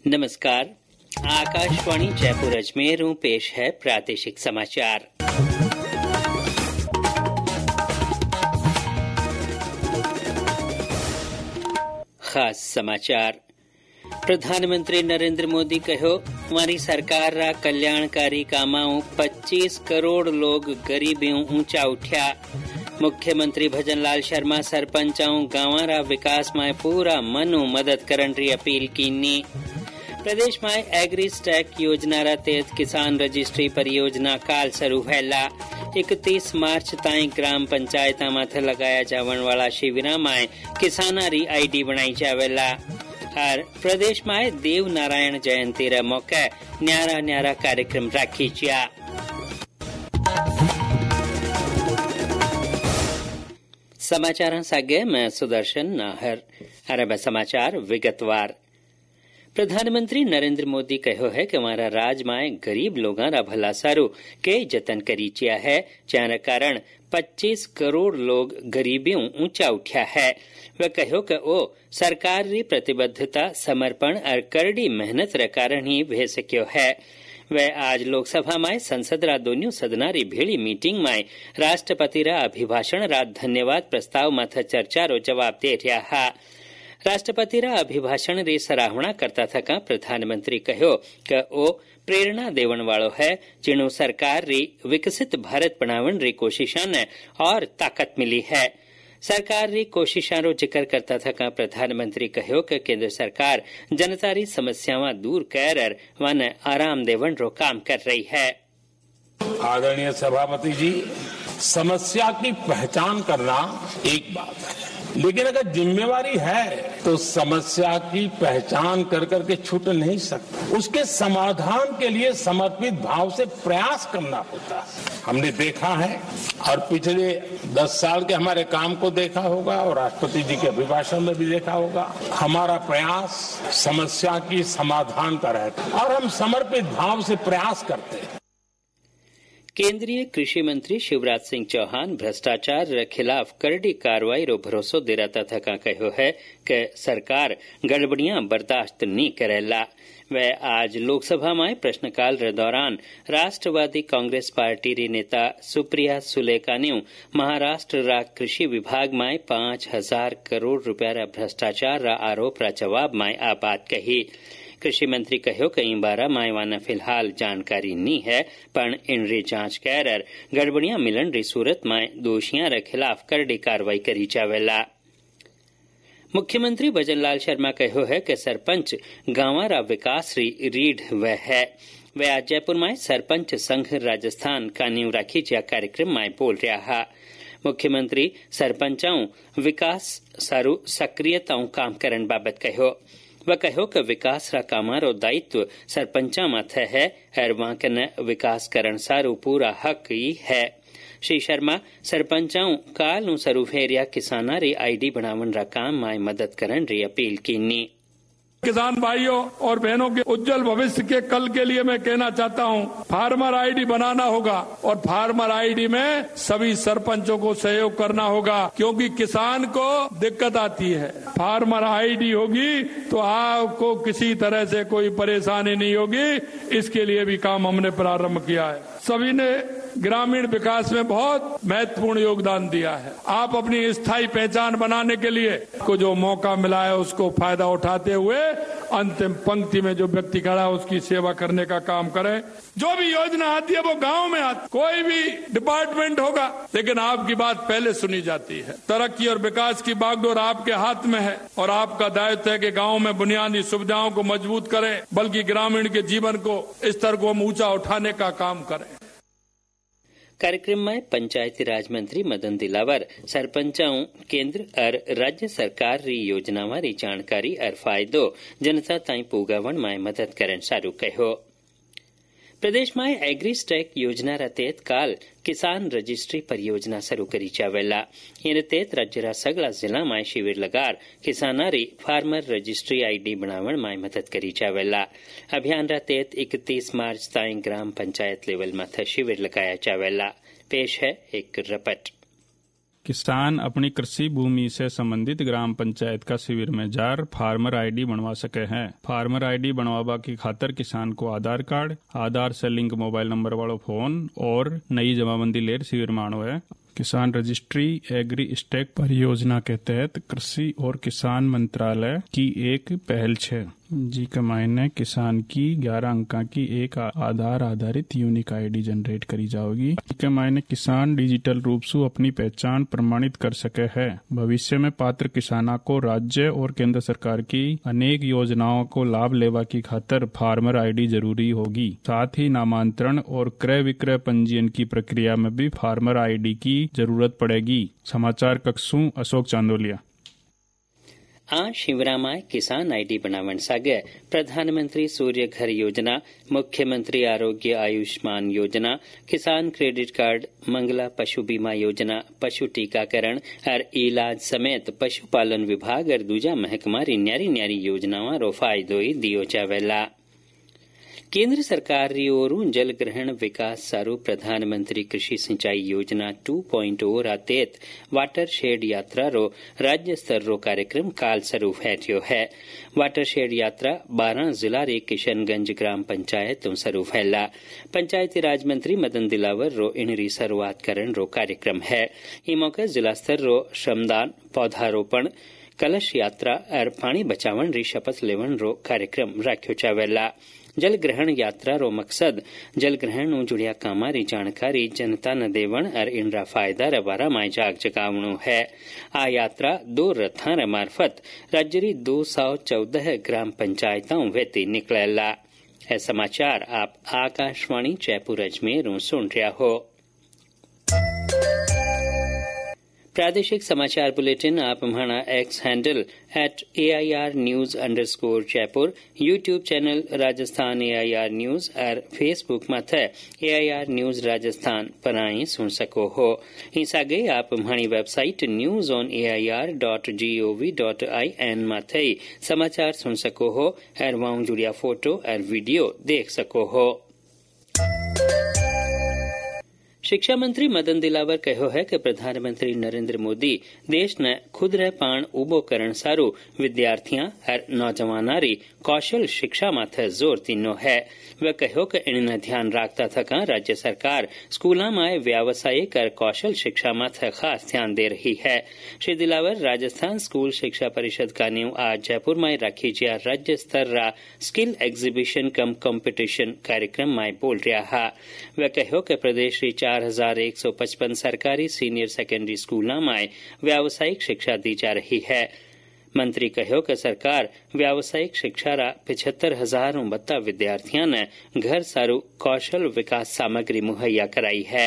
नमस्कार। आकाशवाणी जयपुर अजमेर पेश है प्रादेशिक समाचार। खास समाचार। प्रधानमंत्री नरेंद्र मोदी कहो हमारी सरकार रा कल्याणकारी कामाओं 25 करोड़ लोग गरीबियों ऊंचा उठ्या। मुख्यमंत्री भजनलाल शर्मा सरपंचाओं गांवा रा विकास में पूरा मनु मदद करन री अपील कीनी। प्रदेश में एग्री स्टैक योजना रा तहत किसान रजिस्ट्री परियोजना काल शुरू हैला। 31 मार्च ताईं ग्राम पंचायता माथे लगाया जावन वाला शिविरा में किसानारी आईडी बनाई जावेला। और प्रदेश में देव नारायण जयंती रा मौके न्यारा न्यारा कार्यक्रम राखी जा। समाचार सागे मैं सुदर्शन नाहर। अरब समाचार विगतवार। प्रधानमंत्री नरेंद्र मोदी कहो है कि हमारा राज में गरीब लोगों रा भला सारू के जतन करी चिया है, जैना कारण 25 करोड़ लोग गरीबियों ऊंचा उठ्या है। वह कहो कि ओ सरकार री प्रतिबद्धता, समर्पण और करड़ी मेहनत रे कारण ही भे सक्यो है। वह आज लोकसभा में संसद रा दोनों सदना री भेड़ी मीटिंग में राष्ट्रपति रा अभिभाषण रा धन्यवाद प्रस्ताव माथे चर्चा रो जवाब दे रहा है। राष्ट्रपति रा अभिभाषण री सराहना करता थका प्रधानमंत्री कहो कि ओ प्रेरणा देवन वालो है, जिन्हों सरकार री विकसित भारत बनावन री कोशिशा ने और ताकत मिली है। सरकार री कोशिशा रो जिक्र करता थका प्रधानमंत्री कहो कि केंद्र सरकार जनता री समस्यावां दूर कर वन आराम देवन रो काम कर रही है। आदरणीय सभापति जी, समस्या की पहचान करना एक बात है, लेकिन अगर जिम्मेवारी है तो समस्या की पहचान कर करके छूट नहीं सकता। उसके समाधान के लिए समर्पित भाव से प्रयास करना होता है। हमने देखा है और पिछले 10 साल के हमारे काम को देखा होगा और राष्ट्रपति जी के अभिभाषण में भी देखा होगा। हमारा प्रयास समस्या की समाधान का रहता है और हम समर्पित भाव से प्रयास करते हैं। केंद्रीय कृषि मंत्री शिवराज सिंह चौहान भ्रष्टाचार के खिलाफ करड़ी कार्रवाई रो भरोसो दिलाता थका कहो है कि सरकार गड़बड़ियां बर्दाश्त नहीं करेला। वह आज लोकसभा में प्रश्नकाल रे दौरान राष्ट्रवादी कांग्रेस पार्टी री नेता सुप्रिया सुले का न्यू महाराष्ट्र रा कृषि विभाग में 5,000 करोड़ रुपया रा भ्रष्टाचार रा आरोप रा जवाब में आ बात कही। कृषि मंत्री कहो कि इन बारा मायवाना फिलहाल जानकारी नहीं है, पर इन री जांच कर गड़बड़ियां मिलन री सूरत में दोषियों रे खिलाफ करड़ी कार्रवाई करी जावेला। मुख्यमंत्री भजनलाल शर्मा कहो है कि सरपंच गांवा रा विकास री रीढ़ वह है। वह आज जयपुर में सरपंच संघ राजस्थान का नींव राखी जा कार्यक्रम में बोल रहा है। मुख्यमंत्री सरपंचाओं विकास सारू सक्रियताओं काम करन बाबत कहो। वह कहो कि विकास रा कामारो दायित्व सरपंचा माथे है और वहां के विकास करण सारू पूरा हक ही है। श्री शर्मा सरपंचाओं काल नु सरू फेरिया किसाना री आईडी बनावन रा काम में मदद करन री अपील कीनी। किसान भाइयों और बहनों के उज्जवल भविष्य के कल के लिए मैं कहना चाहता हूं, फार्मर आईडी बनाना होगा और फार्मर आईडी में सभी सरपंचों को सहयोग करना होगा, क्योंकि किसान को दिक्कत आती है। फार्मर आईडी होगी तो आपको किसी तरह से कोई परेशानी नहीं होगी। इसके लिए भी काम हमने प्रारंभ किया है। सभी ने ग्रामीण विकास में बहुत महत्वपूर्ण योगदान दिया है। आप अपनी स्थायी पहचान बनाने के लिए को जो मौका मिला है उसको फायदा उठाते हुए अंतिम पंक्ति में जो व्यक्ति खड़ा है उसकी सेवा करने का काम करें। जो भी योजना आती है वो गांव में आती, कोई भी डिपार्टमेंट होगा लेकिन आपकी बात पहले सुनी जाती है। तरक्की और विकास की बागडोर आपके हाथ में है और आपका दायित्व है कि गांव में बुनियादी सुविधाओं को मजबूत करें, बल्कि ग्रामीण के जीवन को स्तर को हम ऊंचा उठाने का काम करें। कार्यक्रम में पंचायती राज मंत्री मदन दिलावर सरपंचाओं केंद्र और राज्य सरकार री योजनावां री जानकारी और फायदो जनता ताईं पुगावण में मदद करन सारू कहो। प्रदेश में एग्री स्टैक योजना रा तहत काल किसान रजिस्ट्री परियोजना शुरू करी जावेला। इन तहत राज्य रा सगला जिला में शिविर लगार किसाना री फार्मर रजिस्ट्री आईडी बनावण में मदद करी जावेला। अभियान रा तहत 31 मार्च ताईं ग्राम पंचायत लेवल माथे शिविर लगाया जावेला। पेश है एक रिपोर्ट। किसान अपनी कृषि भूमि से संबंधित ग्राम पंचायत का शिविर में जार फार्मर आईडी बनवा सके हैं। फार्मर आईडी बनवाबा की खातर किसान को आधार कार्ड, आधार से लिंक मोबाइल नंबर वाला फोन और नई जमाबंदी लेर शिविर में आनो है। किसान रजिस्ट्री एग्री स्टैक परियोजना के तहत कृषि और किसान मंत्रालय की एक पहल है, जी के मायने किसान की 11 अंक की एक आधार आधारित यूनिक आईडी जनरेट करी जाएगी। इसके मायने किसान डिजिटल रूप से अपनी पहचान प्रमाणित कर सके है। भविष्य में पात्र किसानों को राज्य और केंद्र सरकार की अनेक योजनाओं को लाभ लेवा की खातर फार्मर आईडी जरूरी होगी। साथ ही नामांतरण और क्रय विक्रय पंजीयन की प्रक्रिया में भी फार्मर आईडी की जरूरत पड़ेगी। समाचार कक्षों अशोक चांदोलिया। आज शिवरामाय किसान आईडी बनावण सागे प्रधानमंत्री सूर्य घर योजना, मुख्यमंत्री आरोग्य आयुष्मान योजना, किसान क्रेडिट कार्ड, मंगला पशु बीमा योजना, पशु टीकाकरण और इलाज समेत पशुपालन विभाग और दूजा महकमारी न्यारी न्यारी योजनाओं रो फायदो दियो जावेला। केंद्र सरकार री ओरू जल ग्रहण विकास सारू प्रधानमंत्री कृषि सिंचाई योजना 2.0 रातेत वाटर शेड यात्रा रो राज्य स्तर रो कार्यक्रम काल शुरू हैठ्यो है। वाटर शेड यात्रा 12 जिला रे किशनगंज ग्राम पंचायत तो शुरू फैला। पंचायती राज मंत्री मदन दिलावर रो इनरी शुरुआत करण रो कार्यक्रम है। ई मौके जिला स्तर रो श्रमदान, पौधारोपण, कलश यात्रा और पानी बचावन री शपथ लेवन रो कार्यक्रम राख्यो चावेला। जल ग्रहण यात्रा रो मकसद जल ग्रहण नु जुड़िया कामा री जानकारी जनता न देवण और इनरा फायदा रे बारा में जाग जगावणो है। आ यात्रा 2 रथां रे मार्फत राज्य री 214 ग्राम पंचायतों वेती निकलेला। है समाचार आप आकाशवाणी जयपुर अजमेर सुन रहा हो। प्रादेशिक समाचार बुलेटिन आप हमारा X handle @AIR News_ Jaipur, YouTube channel Rajasthan AIR news और फेसबुक माथे AIR न्यूज राजस्थान पर आई सुन सको हो। इस आगे आप हमारी वेबसाइट newsonair.gov.in माथे समाचार सुन सको हो और वहां जुड़िया फोटो और वीडियो देख सको हो। शिक्षा मंत्री मदन दिलावर कहो है कि प्रधानमंत्री नरेंद्र मोदी देश ने खुद रे पाण उबो करण सारू विद्यार्थियां और नौजवाना री कौशल शिक्षा माथे जोर तीनो है। वे कहो कि इन्हें ध्यान रखता थका राज्य सरकार स्कूलों में व्यावसायिक और कौशल शिक्षा माथे खास ध्यान दे रही है। श्री दिलावर राजस्थान स्कूल शिक्षा परिषद का न्यू आज जयपुर में रखी जा राज्य स्तर रा स्किल एग्जीबिशन कम कंपटीशन कार्यक्रम में बोल रहा। वे कहो कि प्रदेश री 4155 सरकारी सीनियर सेकेंडरी स्कूलों में व्यावसायिक शिक्षा दी जा रही है। मंत्री कहो कि सरकार व्यावसायिक शिक्षा रा 75,000 विद्यार्थियों ने घर सारू कौशल विकास सामग्री मुहैया कराई है।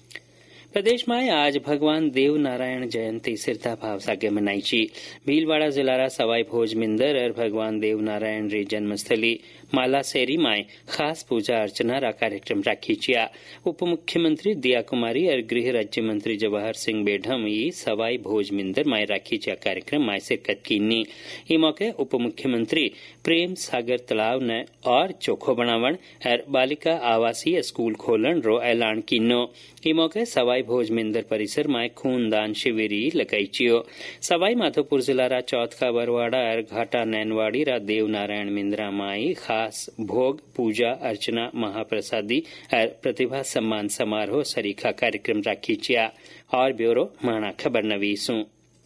प्रदेश में आज भगवान देव नारायण जयंती श्रद्धा भाव सागे मनाई ची। भीलवाड़ा जिला रा सवाई भोज मिंदर और भगवान देव नारायण री जन्मस्थली मालासेरी में खास पूजा अर्चना रा कार्यक्रम राखी चिया। उप मुख्यमंत्री दिया कुमारी और गृह राज्य मंत्री जवाहर सिंह बेढम ये सवाई भोज मिंदर में राखी चिया कार्यक्रम में शिरकत कीनी। ई मौके उप मुख्यमंत्री प्रेम सागर तालाब ने और चोखो बनावण और बालिका आवासीय स्कूल खोलन रो ऐलान कीनो। ई मौके सवाई भोज मिंदर परिसर में खूनदान शिविर लगाई चियो। सवाई माधोपुर जिला रा चौथ का बरवाड़ा और घाटा नैनवाड़ी रा देव नारायण मिंदरा माई खास भोग पूजा अर्चना महाप्रसादी और प्रतिभा सम्मान समारोह सरीखा कार्यक्रम राखी चिया। और ब्यूरो माना खबर नवीसू।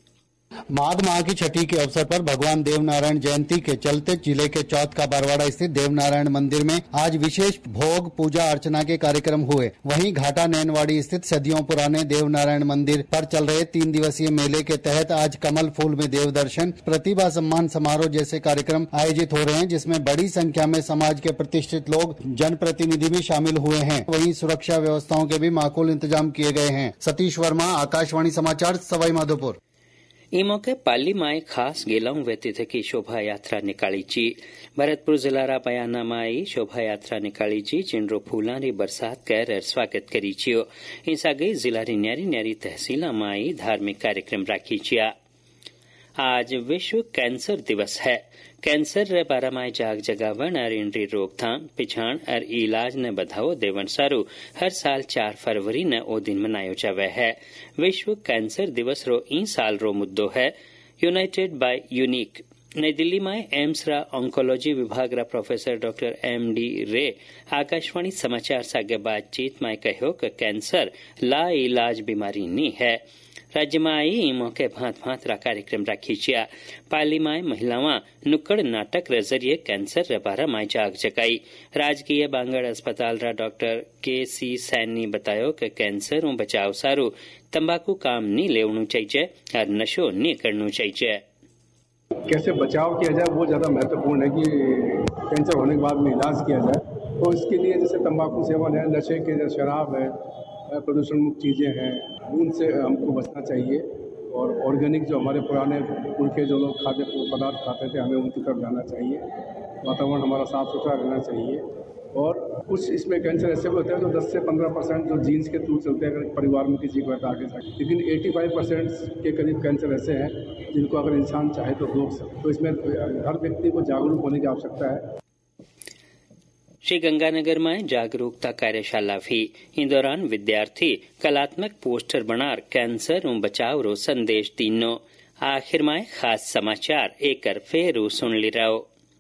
माघ माह की छठी के अवसर पर भगवान देव नारायण जयंती के चलते जिले के चौथ का बरवाड़ा स्थित देव नारायण मंदिर में आज विशेष भोग पूजा अर्चना के कार्यक्रम हुए। वहीं घाटा नैनवाड़ी स्थित सदियों पुराने देव नारायण मंदिर पर चल रहे 3 दिवसीय मेले के तहत आज कमल फूल में देव दर्शन, प्रतिभा सम्मान समारोह जैसे कार्यक्रम आयोजित हो रहे हैं, जिसमें बड़ी संख्या में समाज के प्रतिष्ठित लोग, जनप्रतिनिधि भी शामिल हुए हैं। वहीं सुरक्षा व्यवस्थाओं के भी माकूल इंतजाम किए गए हैं। सतीश वर्मा, आकाशवाणी समाचार, सवाई माधोपुर। ई मौके पाली माई खास गेलाऊ व्यतीत की शोभा यात्रा निकाली ची। भरतपुर जिला रा बयाना माई शोभा यात्रा निकाली ची, जिनरो फूला री बरसात कर स्वागत करी छियो। इंसा गई जिला री न्यारी न्यारी तहसीला माई धार्मिक कार्यक्रम राखी छिया। आज विश्व कैंसर दिवस है। कैंसर रे बारे में जाग जगावन और इनरी रोकथाम पिछाण और इलाज ने बढ़ावो देवन सारू हर साल 4 फरवरी ने ओ दिन मनायो जावे है। विश्व कैंसर दिवस रो ई साल रो मुद्दो है यूनाइटेड बाय यूनिक। नई दिल्ली में एम्स रा ऑन्कोलॉजी विभाग रा प्रोफेसर डॉक्टर एम.डी. रे आकाशवाणी समाचार सागे बातचीत में कहो कि कैंसर ला इलाज बीमारी नहीं है। राज्य में आई मौके भांत भांत रा कार्यक्रम राखी छिया। पाली में महिलावां नुक्कड़ नाटक रे जरिए कैंसर रे बारे में जाग जगाई। राजकीय बांगड़ अस्पताल रा डॉक्टर के.सी. सैन ने बतायो कि कैंसर उ बचाव सारू तंबाकू काम नहीं लेवणु चाहिए और नशो नहीं करनु चाहिए। कैसे बचाव किया जाए वो ज़्यादा महत्वपूर्ण है कि कैंसर होने के बाद में इलाज किया जाए। तो इसके लिए जैसे तंबाकू सेवन है, नशे के जो शराब है, प्रदूषण मुक्त चीज़ें हैं, उनसे हमको बचना चाहिए। और ऑर्गेनिक जो हमारे पुराने पुरखे जो लोग खाद्य पदार्थ खाते थे, हमें उनकी तरफ जाना चाहिए। वातावरण हमारा साफ सुथरा रहना चाहिए। और कुछ इसमें कैंसर ऐसे भी होते हैं जो 10 से 15% जो जीन्स के थ्रू चलते हैं, अगर परिवार में किसी को है तो आगे जाके, लेकिन 85% के करीब कैंसर ऐसे हैं जिनको अगर इंसान चाहे तो रोक सकते। तो इसमें हर व्यक्ति को जागरूक होने की आवश्यकता है। श्री गंगानगर में जागरूकता कार्यशाला भी। इन दौरान विद्यार्थी कलात्मक पोस्टर बनार कैंसर उ बचाव रो संदेश दीनो। आखिर में खास समाचार एक फेरू सुन ली रहो।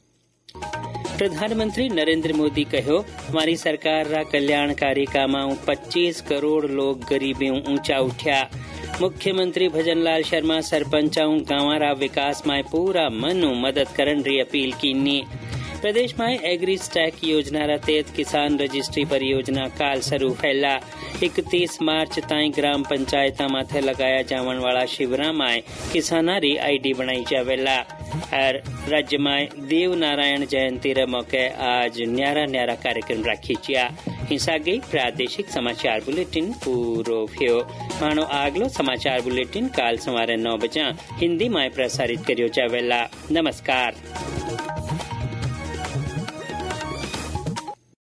प्रधानमंत्री नरेंद्र मोदी कहो हमारी सरकार रा कल्याणकारी कामां 25 करोड़ लोग गरीबी ऊंचा उठ्या। मुख्यमंत्री भजनलाल शर्मा सरपंचाऊ गांवा रा विकास में पूरा मनु मदद करन री अपील कीनी। प्रदेश में एग्री स्टैक योजना रा तहत किसान रजिस्ट्री परियोजना काल शुरू फैला। 31 मार्च ताई ग्राम पंचायत माथे लगाया जावन वाला शिविरा में किसानारी आईडी बनाई जावेला। और राज्य में देव नारायण जयंती रे मौके आज न्यारा न्यारा कार्यक्रम राखी छिया। हिंसा गई प्रादेशिक समाचार बुलेटिन पूरो भ्यो। मानो आगलो समाचार बुलेटिन काल सवारे 9 बजे हिंदी में प्रसारित करियो जावेला। नमस्कार।